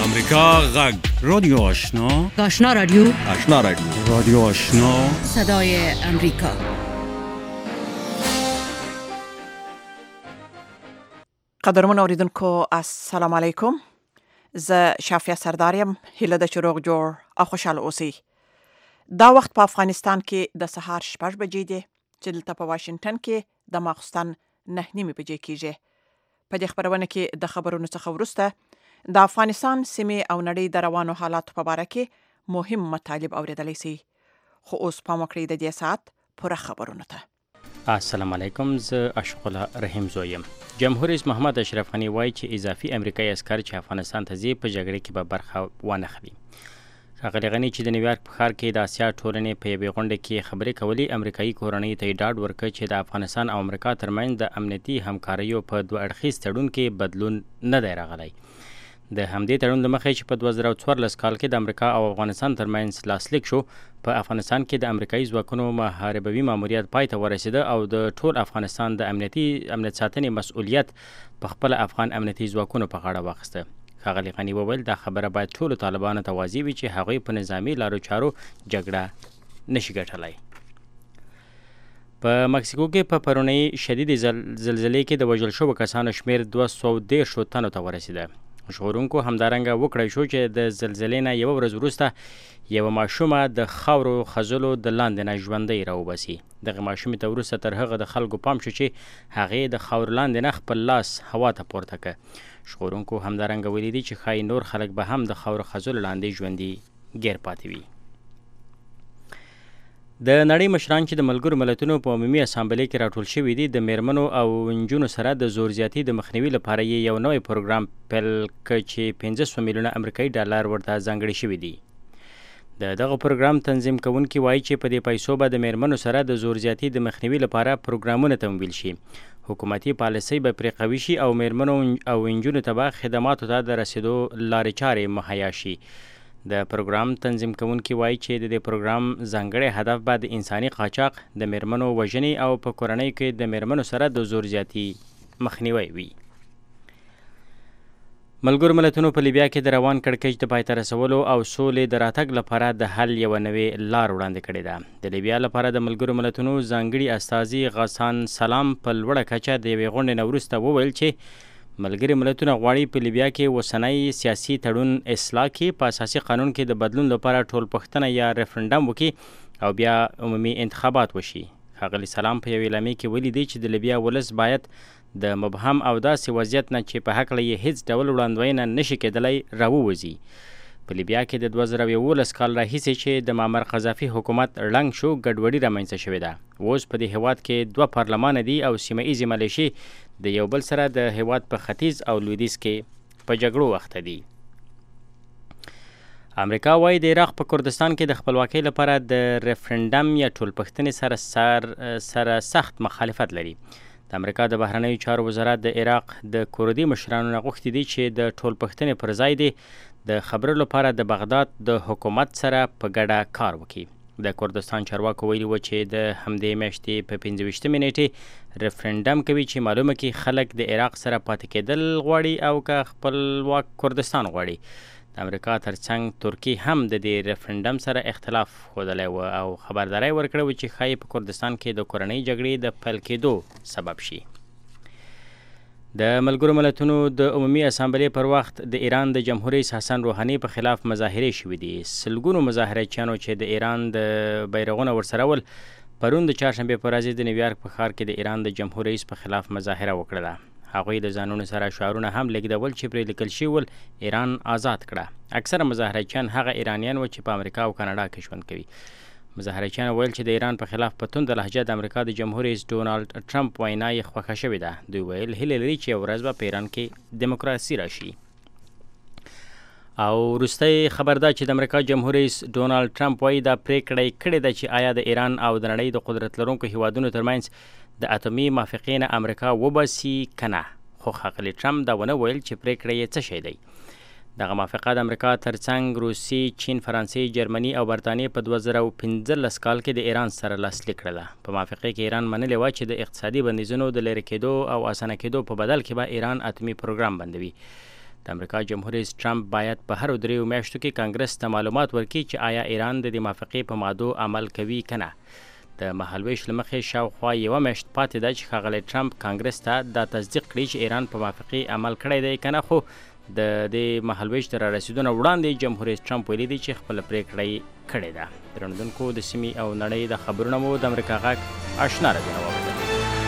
امریکا غږ رادیو آشنا آشنا رادیو رادیو آشنا صدای امریکا. قدرمن اوریدونکو السلام علیکم. زه شافیه سرداریم. هیله ده چې روغ جوړ او خوشاله اوسئ. دا وخت په افغانستان کې د سهار 6 بجې دی چې دلته په واشنگټن کې د ماخستن 9:30 بجې کیږي. په دې خبرونه کې د خبرونو څخه وروسته د افغانستان سیمې او نړۍ د روانو حالاتو په اړه کې مهم مطالب اوریدلی شئ. خو اوس پام وکړئ د دې ساعت پوره خبرونه ته. السلام علیکم. زه اشرف الله رحیم زویم. جمهور رئیس محمد اشرف غنی وایي چې اضافي امریکایي عسکر چې افغانستان ته ځي په جګړه کې به برخه وانخلي. ښاغلي غني چې د نیویارک په ښار کې د اسیا ټولنې په یوې غونډه کې خبرې کولې، امریکایي کورنۍ ته یې ډاډ ورکړ چې د افغانستان او امریکا ترمنځ د امنیتي همکاریو په دوه اړخیز تړون کې بدلون نه دی راغلی. د همدې تړون له مخې چې په 2014 کال کې د امریکا او افغانستان ترمنځ لاسلیک شو، په افغانستان کې د امریکایي ځواکونو محاربوي ماموریت پای ته ورسېده او د ټول افغانستان د امنیت ساتنې مسؤلیت په خپل افغان امنیتي ځواکونو په غاړه واخیسته. ښاغلي غني وویل دا خبره باید ټولو طالبانو ته واضح وي چې هغوی په نظامي لارو چارو جګړه نشي ګټلی. په مکسیکو کې په پرونۍ شدید زلزلې کې د وژل شوو کسانو شمیر 213 تنو ته ورسېده. ژغورونکو همدارنګه وکړی شو چې د زلزلې نه یوه ورځ وروسته یوه ماشومه د خاورو خځلو د لاندې نه ژوندۍ راوباسي. دغه ماشومې ته وروسته تر هغه د خلکو پام شو چې هغې د خاورو لاندې نه خپل لاس هوا ته پورته کړ. ژغورونکو همدارنګه ویلي دي چې ښایي نور خلک به هم د خاورو خځلو لاندې ژوندي ګیر پاتې وي. د نړۍ مشران چې د ملګرو ملتونو په عمومي اسامبلې کې راټول شوي دي، د میرمنو او نجونو سره د زور زیاتي د مخنیوي لپاره یو نوی پروګرام پیل کړ چې 500 میلیونه امریکایي ډالر ورته ځانګړي شوي دي. د دغه پروګرام تنظیم کوونکي وایي چې په دې پیسو به د میرمنو سره د زور زیاتي د مخنیوي لپاره پروګرامونه تمویل شي. حکومتي پالیسۍ به پرې قوي شي او میرمنو او نجونو ته به خدماتو ته د رسیدو لارې چارې مهیا شي. د پروګرام تنظیم کوونکي وایي چې د دې پروګرام ځانګړی هدف به د انساني قاچاق، د میرمنو وژنې او په کورنۍ کې د میرمنو سره د زور زیاتي مخنیوی وي. ملګرو ملتونو په لیبیا کې د روان کړکېچ د پای ته رسولو او سولې د راتګ لپاره د حل یوه نوې لار وړاندې کړې ده. د لیبیا لپاره د ملګرو ملتونو ځانګړي استازي غسان سلام په لوړه کچه د یوې غونډې نه وروسته وویل چې ملګري ملتونه غواړي په لیبیا کې اوسنی سیاسي تړون اصلاح کړي، په اساسي قانون کې د بدلون لپاره ټولپوښتنه یا ریفرنډم وکړي او بیا عمومي انتخابات وشي. ښاغلي سلام په یوې اعلامیه کې ویلي دی چې د لیبیا ولس باید د مبهم او داسې وضعیت نه چې په هکله یې هیڅ ډول وړاندوینه نشي کېدلی راووځي. په لیبیا کې د 2011 کال راهیسې چې د معمر قذافي حکومت ړنګ شو، ګډوډي رامنځته شوې ده. اوس په دې هیواد کې 2 پارلمانه دي او سیمه ایزې ملیشې د یو بل سره د هیواد په ختیځ او لویدیځ کې په جګړو اخته دي. امریکا وایي د عراق په کردستان کې د خپلواکۍ لپاره د ریفرنډم یا ټولپوښتنې سره سخت مخالفت لري. د امریکا د بهرنیو چارو وزارت د عراق د کردي مشرانو نه غوښتي دي چې د ټولپوښتنې پر ځای دی د خبرو لپاره د بغداد د حکومت سره په ګډه کار وکړي. د کردستان چارواکو ویلي و چې د همدې میاشتې په 25 نیټې ریفرنډم کوي چې معلومه کړي خلک د عراق سره پاتې کېدل غواړي او که خپلواک کردستان غواړي. د امریکا ترڅنګ ترکیه هم د دې ریفرنډم سره اختلاف ښودلی و او خبرداری ورکړی و چې ښایي په کردستان کې د کورنۍ جګړې د پیل کېدو سبب شي. د ملګرو ملتونو د عمومي اسامبلې پر وخت د ایران د جمهور رئیس حسن روحاني په خلاف مظاهرې شوې دي. سلګونو مظاهرچیانو چې د ایران د بیرغونه ورسره ول پرون د چهارشنبې په ورځ د نیویارک په ښار کې د ایران د جمهور رئیس په خلاف مظاهره وکړه. هغوی د ځانونو سره شعارونه هم لیږدول چې پرې لیکل شوي ول ایران آزاد کړه. اکثره مظاهرچیان هغه ایرانیان و چې په امریکا او کاناډا کې ژوند کوي. مظاهرچیان ویل چې د ایران په خلاف په تنده لهجه د امریکا د جمهور رئیس ډونالډ ټرمپ وینا یې خوښه شوې ده. دوی ویل هیله لري چې یو ورځ به په ایران کې دیموکراسي راشي. او وروستی خبر ده چې د امریکا جمهور رئیس ډونالډ ټرمپ وایي دا پریکړه یې کړې ده چې آیا د ایران او د نړۍ د قدرت لرونکو هیوادونو ترمنځ د اتومي موافقې نه امریکا وباسي که نه. خو ښاغلي ټرمپ دا ونه ویل چې پریکړه یې څه شی دی. دغه موافقه د امریکا ترڅنګ روسي، چین، فرانسې، جرمني او برطانیې په 2015 کال کې د ایران سره لاسلیک کړله. په موافقې کې ایران منلې وه چې د اقتصادي بندیزونو د لرې کېدو او اسانه کېدو په بدل کې به ایران اتومي پروګرام بندوي. د امریکا جمهور رئیس ټرمپ باید په هر 3 میاشتو کې کانګرس ته معلومات ورکړي چې آیا ایران د دې موافقې په مادو عمل کوي که نه. د مهالویش له مخې شاوخوا 1 میاشت پاتې ده چې ښاغلی ټرمپ کانګرس ته دا تصدیق کړي چې ایران په موافقې عمل کړی دی که نه، خو د دې مهالویش د رارسېدو نه وړاندې جمهور رئیس ټرمپ ویلي دی چې خپله پرېکړه یې کړې ده. درنوونکو، د سیمې او نړۍ د خبرونه مو د امریکا غږ آشنا رادیو نه واورېدل.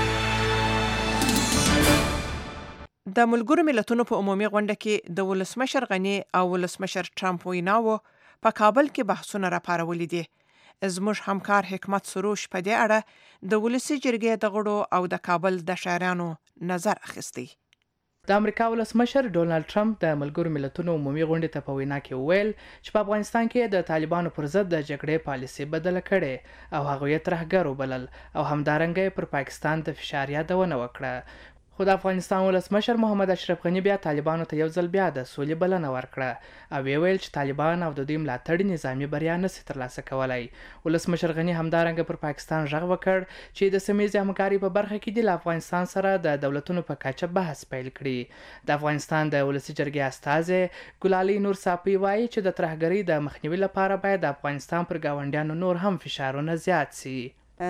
د ملګرو ملتونو په عمومي غونډه کې د ولسمشر غني او ولسمشر ټرمپ ویناوو په کابل کې بحثونه راپارولي دي. زموږ همکار حکمت سروش په دې اړه د ولسي جرګې د غړو او د کابل د شاعرانو نظر اخیستی. د امریکا ولسمشر ډونالد ټرمپ د ملګرو ملتونو عمومي غونډې ته په وینا کې وویل چې په افغانستان کې د طالبانو پر ضد د جګړې پالیسي بدله کړې او هغوی یې ترهګر وبلل او همدارنګه پر پاکستان د فشار یادونه وکړه. خو د افغانستان ولسمشر محمد اشرف غني بیا طالبانو ته یو ځل بیا د سولې بلنه ورکړه او ویل چې طالبان او د دوی ملاتړي نظامي بریا نشي ترلاسه کولای. ولسمشر غني همدارنګه پر پاکستان غږ وکړ چې د سیمې همکاري په برخه کې د افغانستان سره د دولتونو په کچه بحث پیل کړي. د افغانستان د ولسي جرګې استازی ګلالي نور صافي وایي چې د ترهګرۍ د مخنیوي لپاره باید د افغانستان پر ګاونډیانو نور هم فشارونه زیات شي.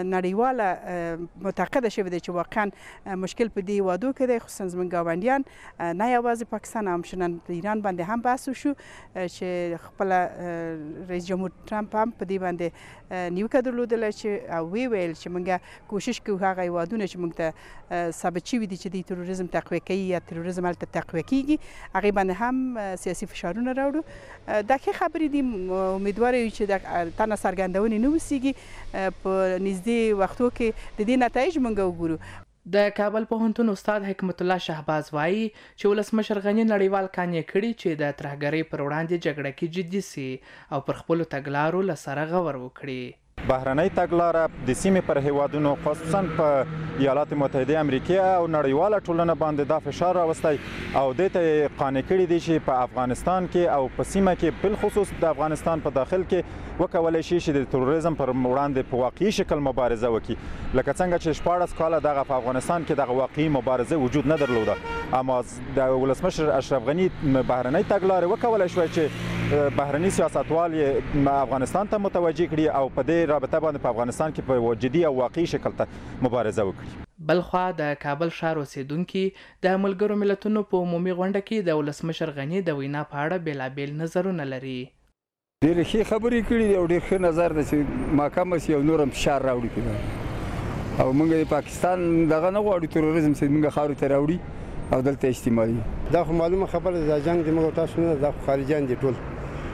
نړیواله معتقده شوې ده چې واقعا مشکل په دې وادو کې دی، خصوصا زموږ ګاونډیان نه یوازې پاکستان هم شنن په ایران باندې هم بحث وشو چې خپل رئیس جمهور ټرمپ هم په دې باندې نیوکه درلودله چې او ویل چې موږ کوشش کوو هغه هیوادونه چې موږ ته ثابت شوي دي چې د تروریزم تقویه کوي یا تروریزم هلته تقویه کیږي هغې باندې هم سیاسي فشارونه راوړو. دا ښې خبرې دي، امیدواره یو چې د تنه څرګندونې نه وسیږي په نږدې وختو کې د دې نتایج موږ وګورو. د کابل پوهنتون استاد حکمت الله شهباز وایي چې ولسمشر غني نړیوال قانې کړي چې د ترهګرۍ پر وړاندې جګړه کې جدي سي او پر خپلو تګلارو له سره غور وکړي. بهرنۍ تګلاره د سیمې پر هیوادونو خصوصا په ایالات متحده امریکا او نړیواله ټولنه باندې دا فشار راوستی او دې ته قانع کړي دي چې په افغانستان کې او په سیمه کې بالخصوص د افغانستان په داخل کې وکولای شي چې د تروریزم پر وړاندې په واقعي شکل مبارزه وکړي. لکه څنګه چې 14 کاله دغه په افغانستان کې دغه واقعي مبارزه وجود نه درلوده، اما د ولسمشر اشرف غني بهرنۍ تګلاره وکولای شوی چې بهرني سیاستوال یې افغانستان ته متوجه کړي او په دې رابطه باندې په افغانستان کې په جدي او واقعي شکل ته مبارزه وکړي. بلخوا د کابل ښار اوسیدونکي د ملګرو ملتونو په عمومي غونډه کې د ولسمشر غني د وینا په اړه بیلابیل نظرونه لري. ډېرې ښې خبرې کړي دي او ډېر ښه نظر ده چې محکمه شي او نور هم فشار راوړي پرې او موږ د پاکستان دغه نه غواړو تروریزم چې موږ خاورې ته راوړي او دلته استعمالي. دا خو معلومه خبره ده، دا جنګ د موږ تاسو نه، دا خارجیان دي ټول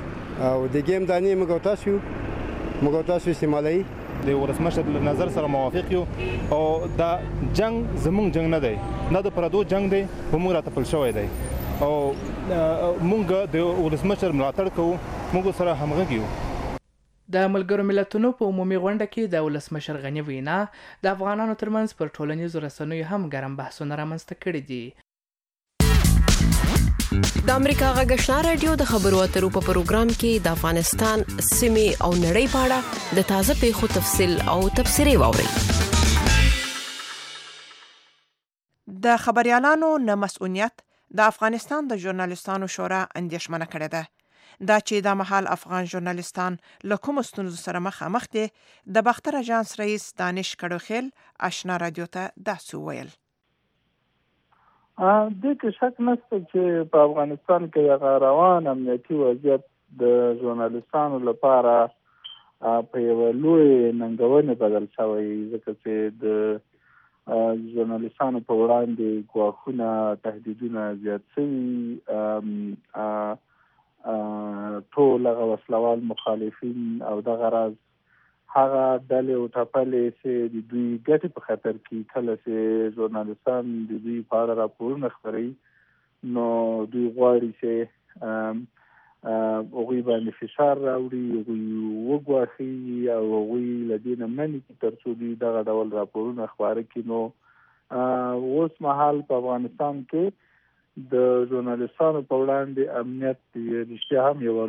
او د ګیم دانې موږ تاسو استعمالوي. د ولسمشر له نظر سره موافق یو او دا جنگ زمونږ جنگ نه دی، نه د پردو جنگ دی، په موږ راته پل شوی دی او موږ د ولسمشر ملاتړ کوو، موږ سره همغږي یو. د ملګرو ملتونو په عمومي غونډه کې د ولسمشر غني وینا د افغانانو ترمنځ پر ټولنیزو رسنیو هم ګرم بحثونه رامنځته کړي دي. د امریکا غږ آشنا رادیو د خبرو اترو په پروګرام کې د افغانستان سیمې او نړۍ په اړه د تازه پیښو تفصیل او تبصرې واورئ. د خبريالانو نه مسؤلیت د افغانستان د ژورنالیستانو شورا اندېښمنه کړې ده. دا چې د مهال افغان ژورنالیستان له کوم ستونزو سره مخامخ دي، د باختر اژانس رئیس دانش کډوخیل آشنا رادیو ته داسې وویل. دې کې شک نشته چې په افغانستان کې د روان امنیتي وضعیت د ژورنالیستانو لپاره په یوه لوی ننګونې بدل شوی، ځکه چې د ژورنالیستانو په وړاندې ګواښونه، تهدیدونه زیات شوي. ټول هغه وسلوال مخالفین او دغه راز هغه ډلې او ټپلې چې د دوی ګټې په خطر کې، کله چې ژورنالیستان د دوی په اړه راپورونه خپروي نو دوی غواړي چې هغوی باندې فشار راوړي، هغوی وګواښي او هغوی له دې نه منې کړي تر څو دوی دغه ډول راپورونه خپاره کړي. نو اوس مهال په افغانستان کې د ژورنالیستانو په وړاندې امنیت رښتیا هم یو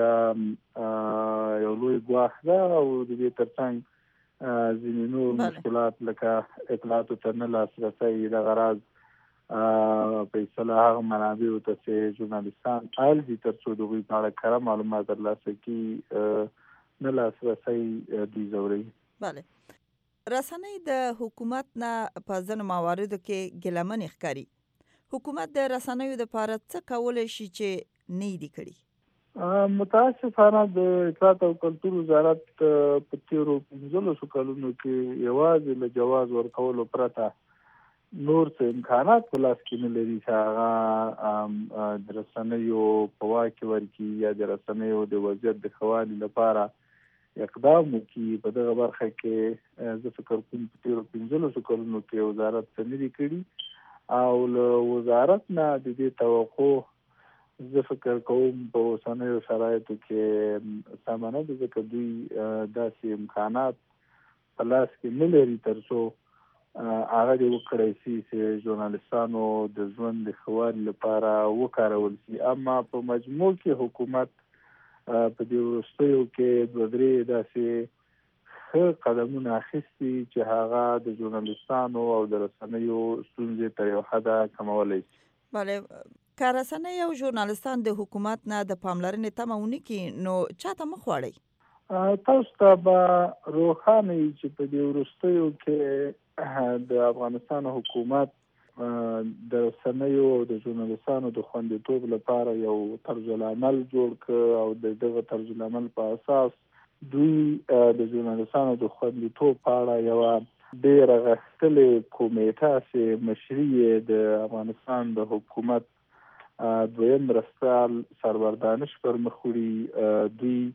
لوی ګواښ ده او د دې ترڅنګ ځینې نور مشکلات لکه اطلاعاتو ته نه لاسرسی، دغه راز په اصطلاح هغه منابعو ته چې ژورنالیستان اړ دي تر څو د هغوی په اړه کره معلومات ترلاسه کړي نه لاسرسی دوی ځوروي. بله، رسنۍ د حکومت نه په ځینو مواردو کې ګیلمنې ښکاري. حکومت د رسنیو دپاره څه کولی شي چې نه دي کړي؟ متاسفانه د اطلاعات او کلتور وزارت په تیرو 15 کلونو کې یوازې له جواز ورکولو پرته نور څه امکانات په لاس کې نه لري چې هغه د رسنیو په واک کې ورکړي یا د رسنیو د وضعیت د ښه والي لپاره اقدام وکړي. په دغه برخه کې زه فکر کوم په تیرو 15 کلونو کې وزارت څه نه دي کړي او له وزارت نه د دې توقع زه فکر کوم په اوسنیو شرایطو کې سمه نه ده، ځکه دوی داسې امکانات په لاس کې نه لري تر څو هغه دې وکړی شي چې ژورنالیستانو د ژوند د ښه والي لپاره وکارول شي. اما په مجموع کې حکومت په دې وروستیو کې 2-3 داسې ښه قدمونه اخیستي چې هغه د ژورنالیستانو او د رسنیو ستونزې تر یو حده کمولی شي. بله، که رسنۍ او ژورنالیستان د حکومت نه د پاملرنې تمه ونه کړي نو چاته مخ واړئ؟ تاسو ته به روښانه وي چې په دې وروستیو کې د افغانستان حکومت د رسنیو او د ژورنالیستانو د خوندیتوب لپاره یو طرز العمل جوړ کړ او د دغه طرز العمل په اساس دوی د ژورنالیستانو د خوندیتوب په اړه یوه ډېره غښتلې کمیټه چې مشري یې د افغانستان د حکومت دویم مرستیال سرور دانش پر مخ وړي، دوی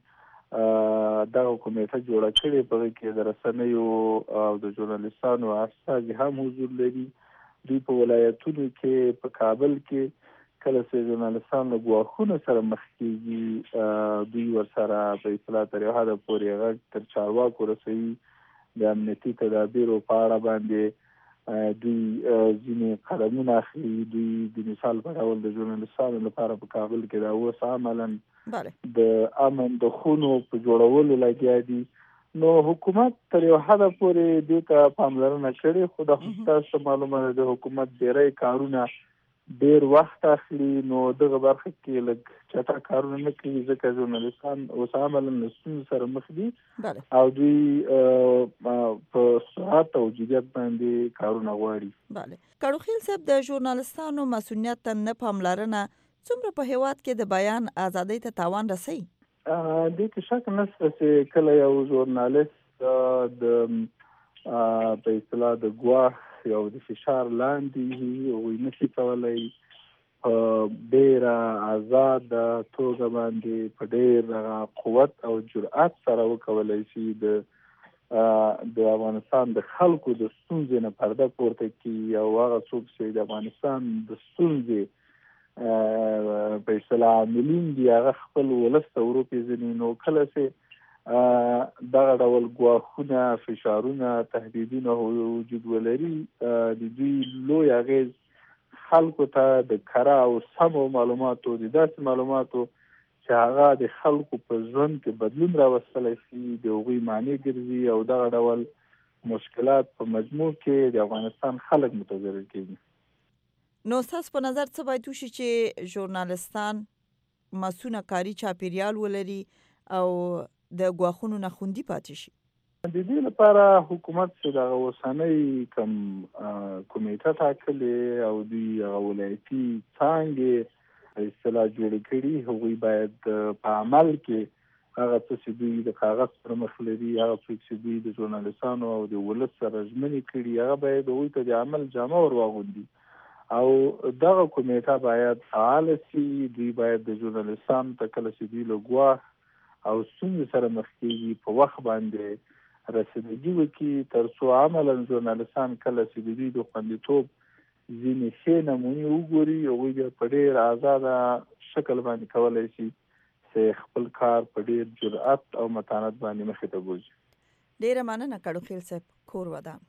دغه کمیټه جوړه کړې. په هغې کې د رسنیو او د ژورنالیستانو استازي هم حضور لري. دوی په ولایتونو کې په کابل کې کله چې ژورنالیستان له ګواښونو سره مخ کېږي دوی ورسره په اصطلاح تر یو حده پورې غږ تر چارواکو رسوي. د امنیتي تدابیرو په اړه باندې دوی ځینې قدمونه اخلي. دوی د مثال په ډول د ژورنالیستانو لپاره په کابل کې دا اوس عملاً د امن د خونو په جوړولو لګیا دي. نو حکومت تر یو حده پورې دې ته پاملرنه کړې، خو د تاسو معلومه ده د حکومت ډېری کارونه ډېر وخت اخلي. نو دغه برخه کې لږ چټک کارونه نه کوي ځکه ژورنالیستان اوس عملاً له ستونزو سره مخ دي او دوی په سرعت او جدیت باندې کارونه غواړي. بله، کړوخیل صاحب، د ژورنالیستانو مسؤلیت ته نه پاملرنه څومره په هیواد کې د بیان ازادۍ ته تاوان رسوي؟ دې کې شک نشته چې کله یو ژورنالیست د په اصطلاح د ګواښ یا د فشار لاندې هغوی نشي کولی په ډېره آزاده توګه باندې په ډېر قوت او جرأت سره وکولی شي د افغانستان د خلکو د ستونزې نه پرده پورته کړي او هغه څوک چې د افغانستان د ستونزې په اصطلاح عاملین دي هغه خپل ولس ته وروپېژني. نو کله چې دغه ډول ګواښونه، فشارونه، تهدیدونه وجود ولري د دوی لوی اغېز خلکو ته د کره او سمو معلوماتو، د داسې معلوماتو چې هغه د خلکو په ژوند کې بدلون راوستلی شي د هغوی معنی ګرځي او دغه ډول مشکلات په مجموع کې د افغانستان خلک متضرر کېږي. نو ستاسو په نظر څه باید وشي چې ژورنالیستان مسونه کاري چاپیریال ولري او د ګواښونو نه خوندي پاتې شي؟ د دې لپاره حکومت چې دغه اوسنۍ کوم کمیټه ټاکلې او دوی هغه ولایتي څانګې په اصطلاح جوړې کړي، هغوی باید په عمل کې هغه څه چې دوی د کاغذ پر مخ لري، هغه څه چې دوی د ژورنالیستانو او د ولس سره ژمنې کړي، هغه باید هغوی ته د عمل جامه ور واغوندي او دغه کمیټه باید فعاله شي. دوی باید د ژورنالیستانو ته کله چې دوی له ګواښ او ستونزې سره مخ کېږي په وخت باندې رسیدګي وکړي تر څو عملاً ژورنالیستان کله چې د دوی د خوندیتوب ځینې ښې نمونې وګوري هغوی بیا په ډېر آزاده شکل باندې کولی شي چې خپل کار په ډېر جرأت او متانت باندې مخې ته بوځي. ډېره مننه کړوخیل صاحب. کور ودان.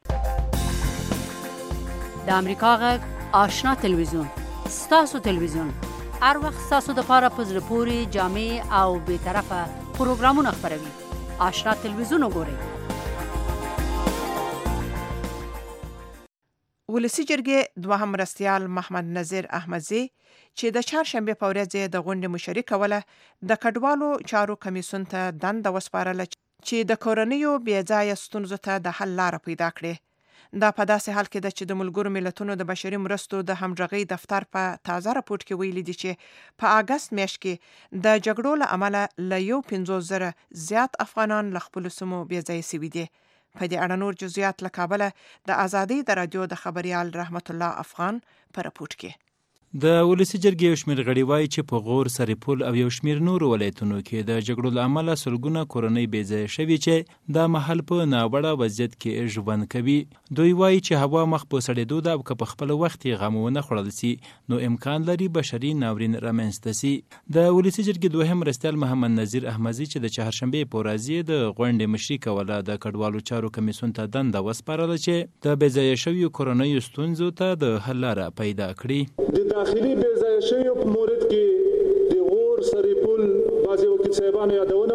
د امریکا غږ آشنا تلویزیون، ستاسو تلویزیون، هر وخت ستاسو دپاره په زړه پورې جامع او بېطرفه پروګرامونه خپروي. آشنا تلویزیون وګورئ. ولسی جرګې دوهم مرستیال محمد نظیر احمدزی چې د چهارشنبه په ورځ د غونډې مشري کوله د کډوالو چارو کمیسیون ته دنده وسپارله چې د کورنیو بېځایه ستونزو ته د حل لاره پیدا کړي. دا په داسې حال کې ده چې د ملګرو ملتونو د بشري مرستو د همغږۍ دفتر په تازه راپورټ کې ویلي دي چې په اگست میاشت کې د جګړو له امله له 50,000 زیات افغانان له خپلو سیمو بېځایه شوي دي. په دې اړه نور جزئیات له کابله د ازادۍ د رادیو د خبريال رحمت الله افغان په راپورټ کې. د ولسی جرګې یو شمېر غړي وایي چې په غور، سرپل او یو شمېر نورو ولایتونو کې د جګړو له امله سلګونه کورنۍ بېځایه شوي چې دا مهال په ناوړه وضعیت کې ژوند کوي. دوی وایي چې هوا مخ په سړېدو ده او که په خپل وخت یې غم ونه خوړل سي نو امکان لري بشري ناورین رامنځته سي. د ولسی جرګې دوهم مرستیال محمد نظیر احمدزی چې د چهارشنبې په ورځ د غونډې مشري کوله د کډوالو چارو کمیسیون ته دنده وسپارله چې د بېځایه شویو کورنیو ستونزو ته د حل لاره پیدا کړي. داخلي بېځایه شویو په مورد کې د غور، سرپل بعضې وکیل صاحبانو یادونه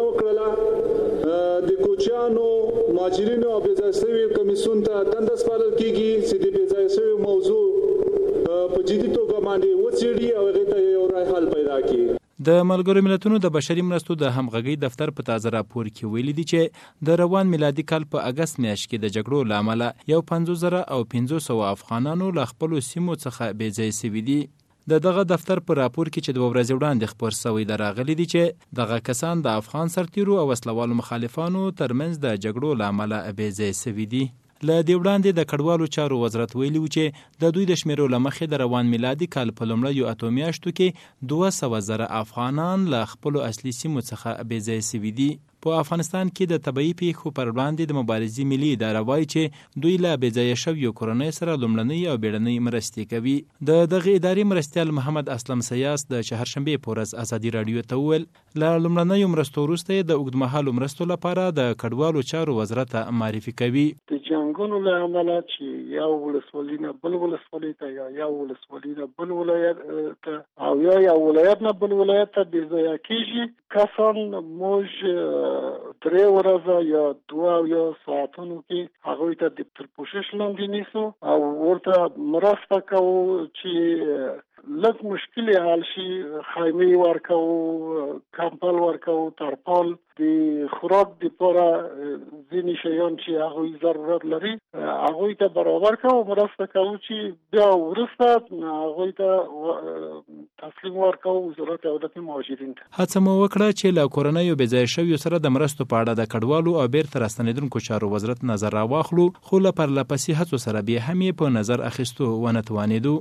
وکړله د کوچیانو، مهاجرینو او بېځایه شویو کمیسیون ته دنده سپارل کېږي چې د بېځایه شویو موضوع په جدي توګه باندې وڅېړي او هغې ته یو رای حل پیدا کړي. د ملګرو ملتونو د بشري مرستو د همغږۍ دفتر په تازه راپور کې ویلي دي چې د روان میلادي کال په اگست میاشت کې د جګړو له امله 50,500 افغانانو له خپلو سیمو څخه بېځایه شوي دي. دغه دفتر په راپور کې چې 2 ورځې وړاندې خپور شوی د راغلي دي چې دغه کسان د افغان سرتیرو او وسلوالو مخالفانو ترمنځ د جګړو له امله بېځایه شوي دي. له دې وړاندې د کډوالو چارو وزارت ویلي و چې د دوی د شمیرو له مخې د روان میلادي کال په لومړیو 8 میاشتو کې 200,000 افغانان له خپلو اصلي سیمو څخه بېځایه شوي دي. په افغانستان کې د طبیعي پیښو پر وړاندې د مبارزې ملي اداره وایي چې دوی له بېځایه شویو کورنۍ سره لومړنۍ او بیړنۍ مرستې کوي. د دغه ادارې مرستیال محمد اسلم سیاس د چهارشنبې په ورځ ازادي راډیو ته وویل له لومړنیو مرستو وروسته د اوږدمهالو مرستو لپاره د کډوالو چارو وزارت معرفي کوي. د جنګونو له امله چې یو ولسوالي نه بل ولسوالي ته یا یو ولسوالي نه بل ولایت ته او یا یو ولایت نه بل ولایت ته بېځایه کېږي. کسان موږ 3 ورځې یا 2 ساعتونو کې هغوی ته د پوښښ لاندې نیسو او ورته مرسته کوو چې لږ مشکل حل شي. خیمې ورکوو، کمپل ورکوو، ترپال، د خوراک دپاره ځینې شیان چې هغوی ضرورت لري هغوی ته برابر کوو، مرسته کوو چې بیا وروسته هغوی ته تسلیم ورکوو وزارت دولت مهاجرین ته. هڅه مو وکړه چې له کورنیو بېځایه شویو سره د مرستو په اړه د کډوالو او بیرته راستنېدونکو چارو وزارت نظر راواخلو، خو له پرلهپسې هڅو سره بیا هم یې په نظر اخیستو ونه توانېدو.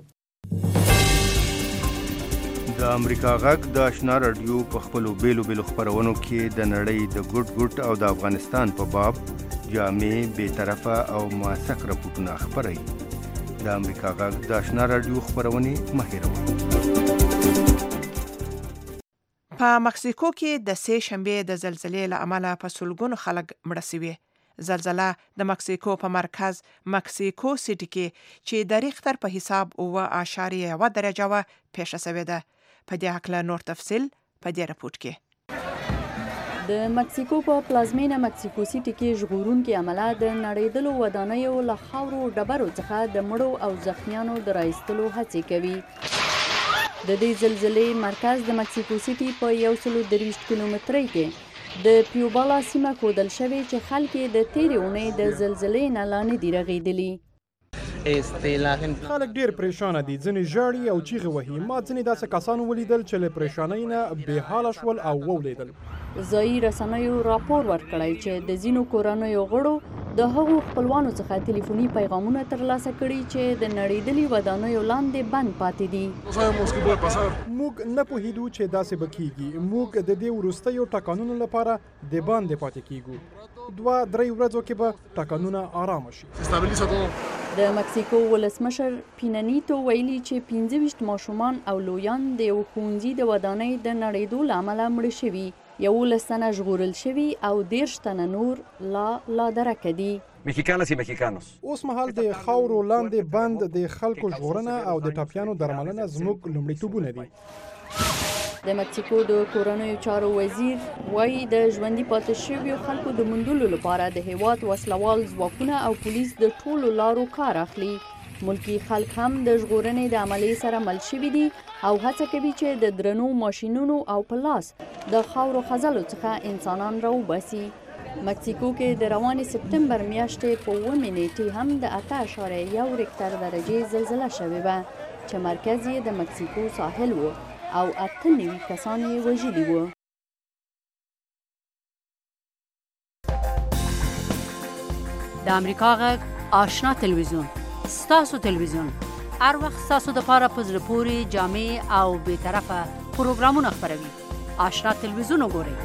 د امریکا غږ د آشنا رادیو په خپلو بیلو خپرونو کې د نړۍ د ګوټ او د افغانستان په باب جامع، بېطرفه او موثق راپورټونه خپروي. د امریکا غږ د آشنا رادیو خپرونې مه هېروئ. په مکسیکو کې د 3 شنبې د زلزلې له امله په سلګونو خلک مړه شوي. زلزله د مکسیکو په مرکز مکسیکو سیټي کې چې د ریختر په حساب 7.1 درجه وه پیښه شوې ده. په دې هکله نور تفصیل په دې راپورټ کې. د مکسیکو په پلازمینه مکسیکو سیټي کې ژغورونکي عمله د نړېدلو ودانیو له خاورو ډبرو څخه د مړو او زخمیانو د رایستلو هڅې کوي. د دې زلزلې مرکز د مکسیکو سیټي په 123 کیلومترۍ کې د پیوبالا سیمه ښودل شوې چې خلک یې د تېرې اونۍ د زلزلې نه لا نه دي رغېدلي. خلک ډیر پریشانه دي، ځینې ژاړي او چیغې وهي. ما ځینې داسې کسان ولیدل چې له پریشانۍ نه بې حاله شول او ولیدل. ځایي رسنیو راپور ورکړی چې د ځینو کورنیو غړو د هغو خپلوانو څخه ټلیفوني پیغامونه ترلاسه کړي چې د نړېدلي ودانیو لاندې بند پاتې دي. موږ نه پوهېدو چې داسې به کېږي. موږ د دې وروستیو ټکانونو لپاره د باندې پاتې کېږو. 2-3 ورځو کې به ټکانونه آرامه شي. د مکسیکو ولسمشر پینانیتو ویلي چې 25 ماشومان او لویان د یو ښوونځي د ودانۍ د نړېدو له امله مړه شوي. 11 تنه ژغورل شوي او 10 تنه نور لا درکه دي. اوس مهال د خاورو لاندې بند د خلکو ژغورنه او د ټپیانو درملنه زموږ لومړیتوبونه دي. د مکسیکو د کورنیو چارو وزیر وایي د ژوندي پاتې شویو خلکو د موندلو لپاره د هیواد وسلوال ځواکونه او پولیس د ټولو لارو کار اخلي. ملکی خلک هم د ژغورنې د عملیې سره مل شوي دي او هڅه کوي چې د درنو ماشینونو او په لاس د خاورو خزلو څخه انسانان راوباسي. مکسیکو کې د روانې سپتمبر میاشتې په 9 نیټې هم د 8.1 ریکټر درجې زلزله شوې وه چې مرکز یې د مکسیکو ساحل و او 98 کسان یې وژلي وو. د امریکا غږ آشنا تلویزیون ستاسو تلویزیون هر وخت ستاسو د پاره په زړه پورې جامع او بې طرفه پروګرامونه خپروي. آشنا تلویزیون وګورئ.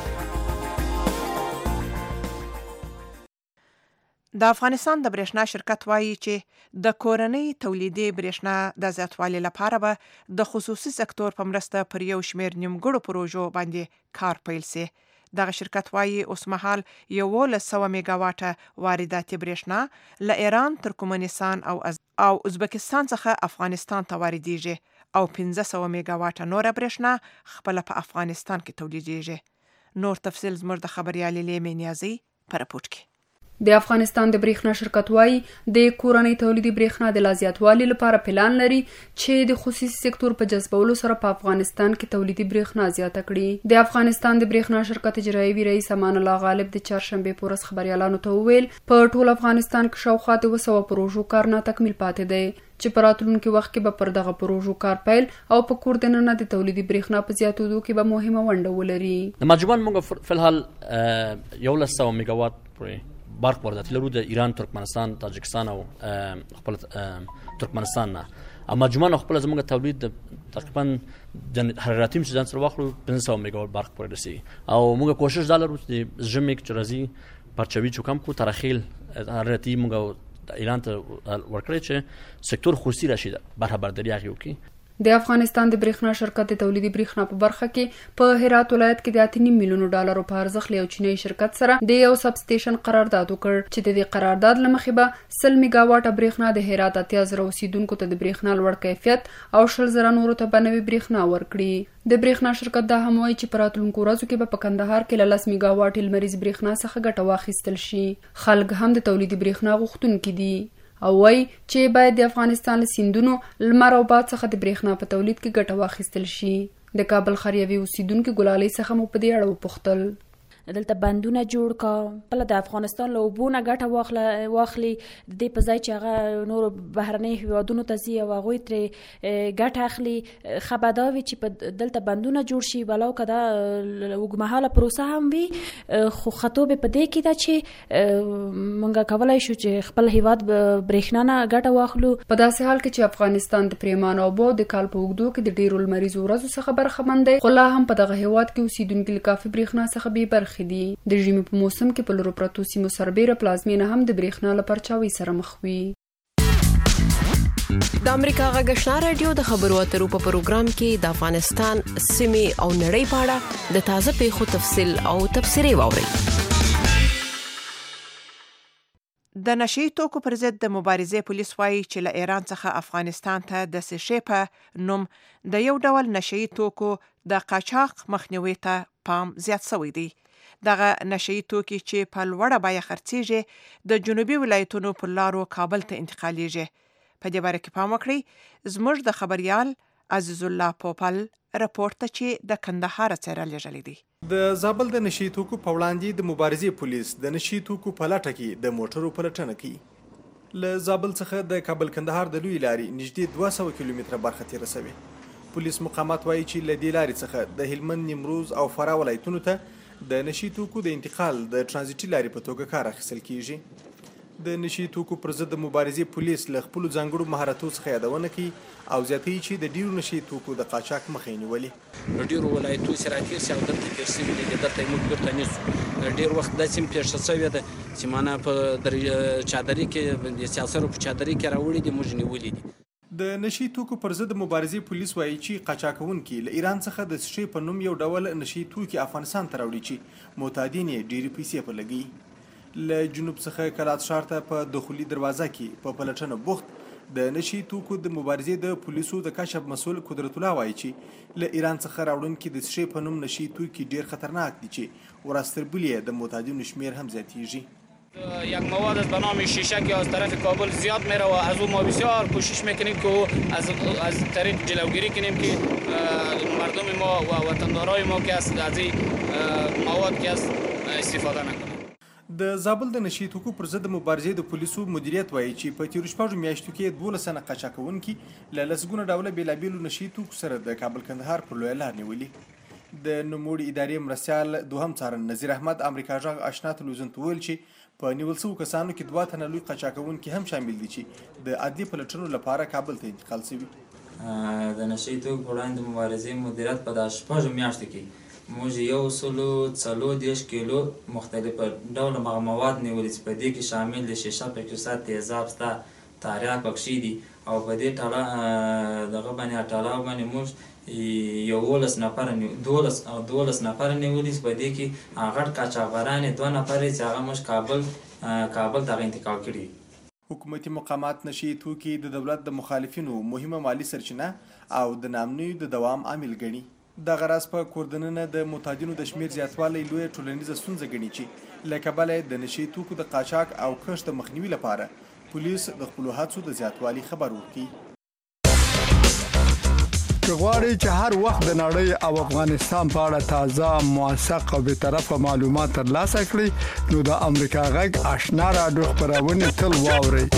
د افغانستان د برېښنا شرکت وایي چې د کورنۍ تولیدي برېښنا د زیاتوالي لپاره به د خصوصي سکتور په مرسته پر یو شمېر نیمګړو پروژو باندې کار پیل سي. دغه شرکت وایي اوس مهال 1100 میگاواټه وارداتي برېښنا له ایران، ترکمنستان او ازبکستان څخه افغانستان ته واردېږي او 1500 میگاواټه نوره برېښنا خپله په افغانستان کې تولیدېږي. نور تفصیل زموږ د خبريالې لیمې نیازي په رپورټ کې. د افغانستان د برېښنا شرکت وايي د کورنۍ تولیدي برېښنا د لا زیاتوالي لپاره پلان لري چې د خصوصي سکتور په جذبولو سره په افغانستان کې تولیدي برېښنا زیاته کړي. د افغانستان د برېښنا شرکت اجرایوي رئیس امان الله غالب د چهارشنبه په ورځ خبريالانو ته وویل په ټول افغانستان کې شاوخوا 200 پروژو کار نه تکمیل پاتې دی چې په راتلونکي وخت کې به پر دغه پروژو کار پیل او په کور دننه د تولیدي برېښنا په زیاتېدو کې به مهمه ونډه ولري. د مجموعاً موږ په الحال 1100 میگاوات پورې برق واردات لرو د ایران، ترکمنستان، تاجکستان او خپل ترکمنستان نه. او مجموعاً خپل زموږ تولید تقریبا د حرارتي میزان سره واخلو 500 میگاوات برق پورې رسیدي او موږ کوشش دا لرو چې ژمي کې راځي پرچوي چې کم کو ترخیل حرارتي موږ ایران ته ورکړی چې سکتور خصوصي راشي برابرداري هغه وکړي. د افغانستان د برېښنا شرکت د تولیدي برېښنا په برخه کې په هرات ولایت کې د 8.5 میلیونو ډالرو په ارزښت له یو چینایي شرکت سره د یو سب سټیشن قرارداد وکړ چې د دې قرارداد له مخې به 100 میگاواټه برېښنا د هرات 80,000 اوسیدونکو ته د برېښنا لوړ کیفیت او 100,000 نورو ته به نوې برېښنا ورکړي. د برېښنا شرکت دا هم وایي چې په راتلونکو ورځو کې به په کندهار کې له 10 میگاواټ لمریز برېښنا څخه ګټه واخیستل شي. خلک هم د تولیدي برېښنا غوښتونکي دي او وایي چې باید د افغانستان له سیندونو، لمر او باد څخه د برېښنا په تولید کې ګټه واخیستل شي. د کابل خریوي اوسیدونکو ګلالۍ څخه مو په دې اړه وپوښتل. دلته بندونه جوړ کا بل د افغانستان له وبونه ګټه واخلي د دې په ځای چې هغه نور بهرنۍ هیوادونو ته ځي او هغوی ترې ګټه اخلي. خبرداوي چې په دلته بندونه جوړ شي ولو که دا اوږدمهاله پروسه هم وي خو خطوب په دې کې ده چې موږ کولی شو چې خپل هیواد برېښنا نه ګټه واخلو. په داسې حال کې چې افغانستان د پریمانو اوبو د کال په اوږدو کې د ډیرو لمریزو ورځو څخه برخمن دی خو لا هم په دغه هیواد کې اوسیدونکي له کافي برېښنا څخه بې برخې دي. د ژمي په موسم کې په لرو پرتو سیمو سربیره پلازمینه هم د برېښنا له پرچاوي سره مخ وي. د امریکا غږ آشنا رادیو د خبرو اترو په پروګرام کې د افغانستان سیمې او نړۍ په اړه د تازه پیښو تفصیل او تبصرې واورئ. د نشئی توکو پر ضد د مبارزې پولیس وایي چې له ایران څخه افغانستان ته د سشې په نوم د یو ډول نشئی توکو د قاچاق مخنیوي ته پام زیات شوی دی. دغه نشئی توکي چې په لوړه بیه خرڅیږي د جنوبي ولایتونو په لارو کابل ته انتقالیږي. په دې باره کې پام وکړئ. زموږ د خبريال عزیز الله پوپل رپورټ ته چې د کندهار څخه لېږلی دی. د زابل د نشئی توکو په وړاندې د مبارزې پولیس د نشئی توکو په لټه کې د موټرو پلټنه کوي. له زابل څخه د کابل کندهار د لوی لارې نږدې 200 کیلومتره برخه تېره شوې. پولیس مقامات وایي چې له دې لارې څخه د هلمند، نیمروز او فراه ولایتونو ته د نشئی توکو د انتقال د ترانزیټي لارې په توګه کار اخیستل کیږي. د نشئی توکو پر ضد د مبارزې پولیس له خپلو ځانګړو مهارتونو څخه یادونه کوي او زیاتوي چې د ډیرو نشئی توکو د قاچاق مخه یې نیولې. له ډیرو ولایتونو سره تېر شي او دلته تېر شوي دي، دلته موږ بیرته نیسو. ډېر وخت داسې هم پېښه شوې ده چې معنا په چادري کې د سیاسرو په چادري کې راوړي دي، موږ نیولي دي. د نشئی توکو پر ضد مبارزې پولیس وایي چې قاچاقونکي له ایران څخه د سشې په نوم یو ډول نشئی توکي افغانستان ته راوړي چې معتادین یې ډېرې پیسې په لګي. له جنوب څخه کلات ښار ته په دخولي دروازه کې په پلټنه بوخت د نشئی توکو د مبارزې د پولیسو د کشف مسؤل قدرت الله وایي چې له ایران څخه راوړونکي د سشې په نوم نشئی توکي ډېر خطرناک دي چې ورځ تر بلې د معتادینو شمېر هم زیاتیږي. یک مواد است به نام شیشه که از طرف کابل زیاد میره و از او ما بسیار کوشش میکنیم که از طریق جلوگیری کنیم که مردم ما و وطندارای ما که از این مواد که استفاده نکنند. د زابل د نشي توکو پر ضد مبارزې د پولیسو مدیریت وایي چې په تیرو شپږو میاشتو کې 12 سنه قاچاقونکي له لسګونه ډوله بیلابیلو نشي توکو سره د کابل کندهار پر لویه لار نیولي. د نوموړي ادارې مرستیال دوهم څارن نذیر احمد امریکا غږ آشنا تلویزیون ته ویل چې په نیول شوو کسانو کې 2 تنه لوی قاچاقونکي هم شامل دي چې د عدلي پلټنو لپاره کابل ته انتقال شوي. د نشي توکو پر وړاندې مبارزې مدیریت په دغه شپږو میاشتو کې موږ 140 کیلو مختلف ډول مواد نیولي چې په دې کې شامل دي شیشه، پکسات، تیزاب ستا، تاریاک پکښې دي او په دې ټاله دغه باندې اټاله باندې موږ 12 نفر نیولي چې په دې کې غټ قاچاقبران 2 نفر چې هغه موږ کابل ته انتقال کړي. حکومتي مقامات نشي توکي د دولت د مخالفینو مهمه مالی سرچینه او د نامنوي د دوام عامل ګڼي. د غراس په کوردننه د متادینو د شمیر زیاتوالی لوی ټولنیزه ستونزه ګڼي چې له کبله د نشي توکو د قاچاق او کښت د مخنیوي لپاره پولیس د خپلو هڅو د زیاتوالي خبر ورکوي. که غواړئ چې هر وخت د نړۍ او افغانستان په اړه تازه، موثق او بیطرفه معلومات ترلاسه کړئ نو د امریکا غږ آشنا راډیو خپرونې تل واورئ.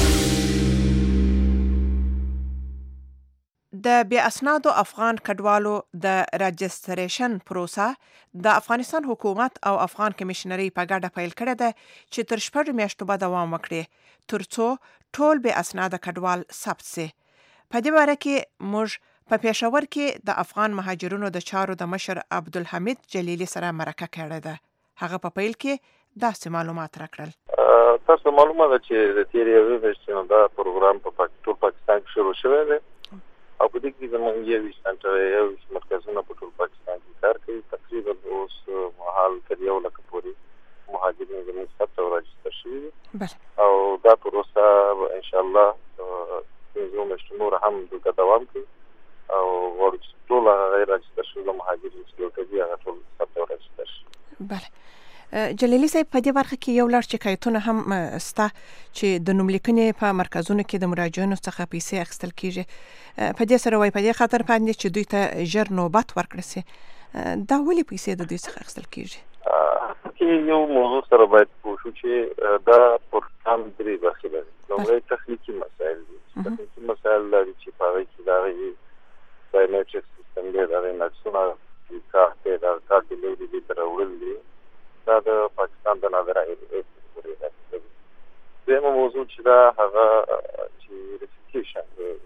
د بیا اسنادو افغان کډوالو د راجستریشن پروسه د افغانستان حکومت او افغان کمیشنري په ګډه پیل کړې ده چې تر 6 میاشتو به دوام وکړي ترڅو ټول بیا اسناد کډوال ثبت شي. په دې باره کې موږ په پېښور کې د افغان مهاجرونو د چارو د مشر عبدالحمید جلیلی سره مرکه کړې ده. هغه په پیل کې داسې معلومات راکړل. تاسو معلومه ده چې د تیرې یوې میاشتې دا پروګرام په پاکستان کې شروع شوی دی او په دې کې زموږ یو مرکزونه په ټول پاکستان کې کار کوي. تقریبا اوس مهال تر 1 لک پورې مهاجرین زموږ ثبت او راجستر شوي دي او دا پروسه ان شاء الله پنځه میاشتې نور هم دلته دوام کوي او غواړو چې ټول غیر راجستر شوي مهاجرین چې دلته دي هغه ټول ثبت او راجستر شي. بله جلیلی صاحب، په دې برخه کې یو لړ شکایتونه هم سته چې د نوملیکنې په مرکزونو کې د مراجعینو څخه پیسې اخیستل کیږي. په دې سره وایي په دې خاطر باندې چې دوی ته ژر نوبت ورکړل شي. دا ولې پیسې د دوی څخه اخیستل کیږي؟ کې یو موضوع سره باید پوه شو چې دا پروګرام 3 برخې لري. لومړی تخنیکي مسایل دي. تخنیکي مسایل لري چې په هغې کې د هغې بایومیټریک سیستم دی، د هغې نقشونه کارت دی، د کارت ډیلیوري دی راوړل دي. دا د پاکستان د ناظر پورې راځي. دویمه موضوع چې دا هغه چې ریفیکیشن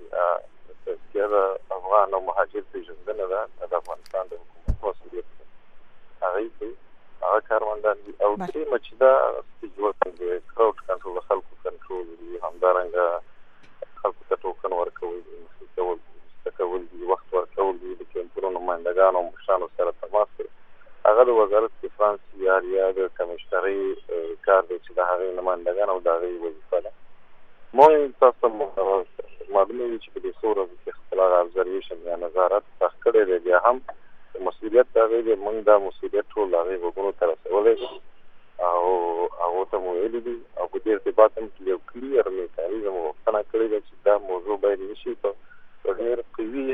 د افغان او مهاجر پیژندنه ده د افغانستان د حکومت مسؤلیت ده. هغه کوي، هغه کاروندان دي. او درېیمه چې دا سټیج دی، کراوډ کنټرول، د خلکو کنټرول دي، همدارنګه خلکو ته ټوکن ورکول دي، کول دي، وخت ورکول دي، د کمپونو نمایندګانو او مشرانو سره تماس کوي. هغه د وزارت دفاع یا د کمیشنري کار دی چې د هغې نمایندګان او د هغې وظیفه ده. موږ تاسو معلومه وي چې په دې څو ورځو کې خپل هغه ابزرویشن یا نظارت سخت کړی دی. بیا هم د مسؤلیت د هغې دی، موږ دا مسؤلیت ټول د هغې غوږونو ته رسولی دی او هغو ته مو ویلي دي او په دې ارتباط هم کې یو کلیر میکانیزم غوښتنه کړې ده چې دا موضوع باید وشي په ډېر قوي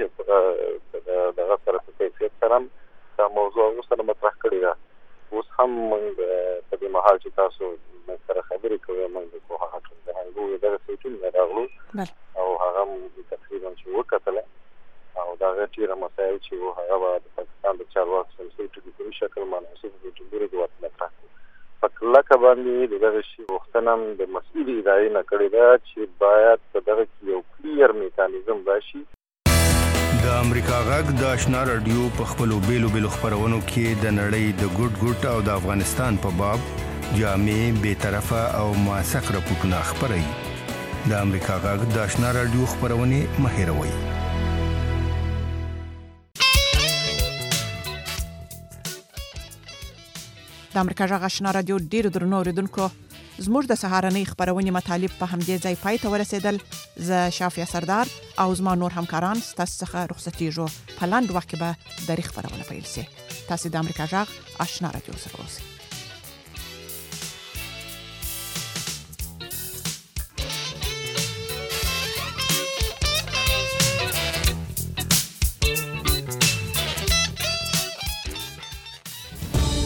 دغه سره په کیفیت سره هم دا موضوع سره مطرح کړې ده. اوس هم موږ په دې مهال چې تاسو موږ سره خبرې کوئ، موږ د کوهاټ د هنګو دغه سایټونه راغلو او هغه موږ تقریبا چې وکتله او دا هغه ډېره مسایل چې هغه به د پاکستان د چارواکو سره په ټلیفوني شکل مناسب د ټولګرو د وخت مطرح کړو. په کلکه باندې د دغه شي غوښتنه هم د مسؤلې ادارې نه کړې ده چې باید په دغه کې یو کلیر میکانیزم راشي. د امریکا غږ د آشنا رادیو په خپلو بیلو خپرونو کې د نړۍ د ګډ او د افغانستان په باب جامع، بیطرفه او موثق راپورټونه خپروي. د امریکا غږ د آشنا رادیو خپرونې مه هېروئ. د امریکا غږ آشنا رادیو ډېرو درنو اوریدونکو، زموږ د سهارنۍ خپرونې مطالب په همدې ځای پای ته ورسېدل. زه شافیه سردار او زما نور همکاران ستاسو څخه رخصتېږو. په لنډ وخت کې به درې خپرونه پیل شي. تاسو د امریکا غږ آشنا رادیو سره اوسئ.